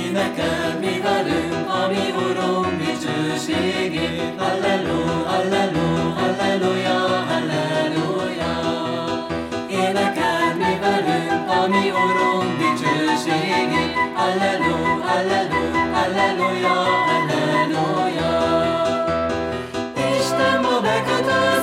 Énekel mi velünk a mi Urunk dicsőségét. Halleluja, halleluja, halleluja, halleluja. Énekel mi velünk a mi Urunk dicsőségét. Halleluja, halleluja, halleluja, halleluja. Isten ma bekötözött